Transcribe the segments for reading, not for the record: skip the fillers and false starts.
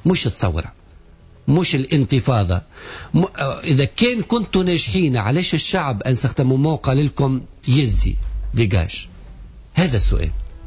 مش الثورة، مش الانتفاضة. إذا كنتوا ناجحين علاش الشعب أنسخت مومون قال لكم يزي ديجاج؟ هذا السؤال.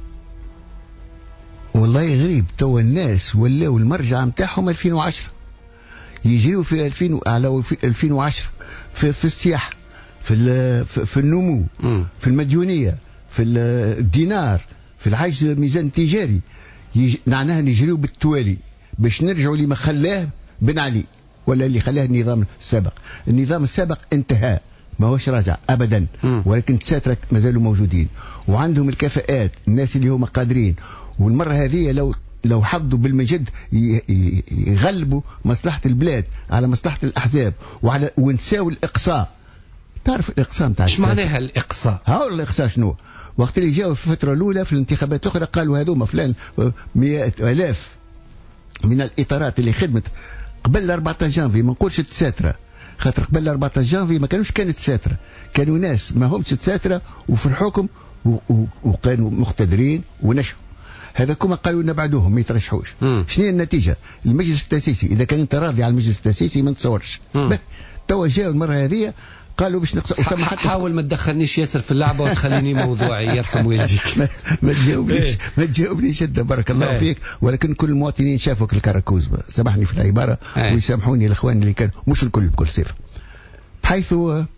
والله غريب، تو الناس ولاو المرجع متاعهم 2010 يجريوا في 2000 على 2010 في السياحة، في النمو، في المديونية، في الدينار، في العجز الميزان التجاري. معناها نجريوا بالتوالي باش نرجعوا لما خلاه بن علي ولا اللي خلاه النظام السابق. النظام السابق انتهى، ما هوش راجع ابدا، ولكن تساترك ما زالوا موجودين وعندهم الكفاءات، الناس اللي هم قادرين. والمره هذه لو حضوا بالمجد يغلبوا مصلحه البلاد على مصلحه الاحزاب ونساو الاقصاء. تعرف الاقصاء نتاع ايش معناها الاقصاء؟ ها الاقصاء شنو؟ وقت اللي جاوا في الفتره الاولى في الانتخابات الاخرى قالوا هذوما فلان 100,000 من الاطارات اللي خدمت قبل 14 جانفي، ما نقولش تساتره، خاطر قبل 14 جانفي ما كانت تساتره، كانوا ناس ما همش تساتره وفي الحكم وكانوا مقتدرين ونشوا. هذا كما قالوا نبعدوهم ما يترشحوش. شنو النتيجه؟ المجلس التاسيسي، اذا كان انت راضي على المجلس التاسيسي ما نتصورش. توا جاوا المره هذه قالوا باش نقص. حاول ما تدخلنيش ياسر في اللعبه وتخليني موضوعي يرحم والديك. ما تجاوبنيش انت، بارك الله فيك. ولكن كل المواطنين شافوك الكراكوز، سامحني في العباره ويسامحوني الاخوان اللي كانوا مش الكل بكل صفه. بحيث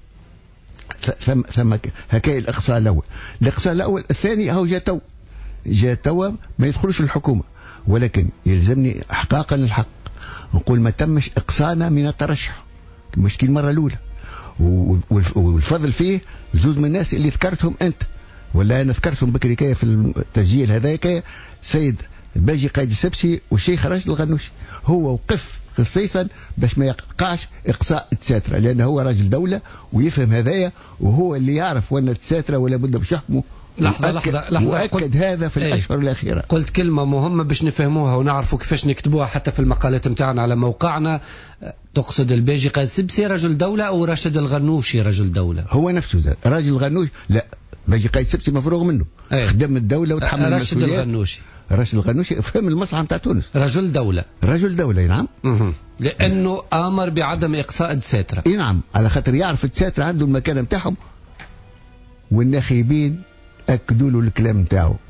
ثم هكاية الاقصاء الاول، الاقصاء الاول. الثاني هو جاء توا ما يدخلوش الحكومه، ولكن يلزمني احقاقا للحق نقول ما تمش اقصانا من الترشح، المشكله المره الاولى. والفضل فيه زوج من الناس اللي ذكرتهم انت ولا انا ذكرتهم بكري كاية في التسجيل هذاك، سيد باجي قايد السبسي والشيخ راشد الغنوشي. هو وقف خصيصا باش ما يقعش اقصاء التساتره، لانه هو راجل دوله ويفهم هذايا، وهو اللي يعرف وان التساتره ولا بد باش يحكموا. لحظة وأكد هذا في الأشهر الأخيرة. قلت كلمة مهمة باش نفهموها ونعرفوا كيفاش نكتبوها حتى في المقالات متاعنا على موقعنا. تقصد الباجي قايد السبسي رجل دولة أو راشد الغنوشي رجل دولة؟ هو نفسه ذا راجل الغنوشي. لا، باجي قايد السبسي مفروغ منه، خدم الدولة وتحمل المسؤوليات. راشد الغنوشي فهم المصلحة متاع تونس، رجل دولة. رجل دولة نعم. لأنه آمر بعدم إقصاء التساترة. نعم، على خاطر يعرف التساترة عنده المكان متاعهم، والناخبين أكدوا له الكلام نتاعو.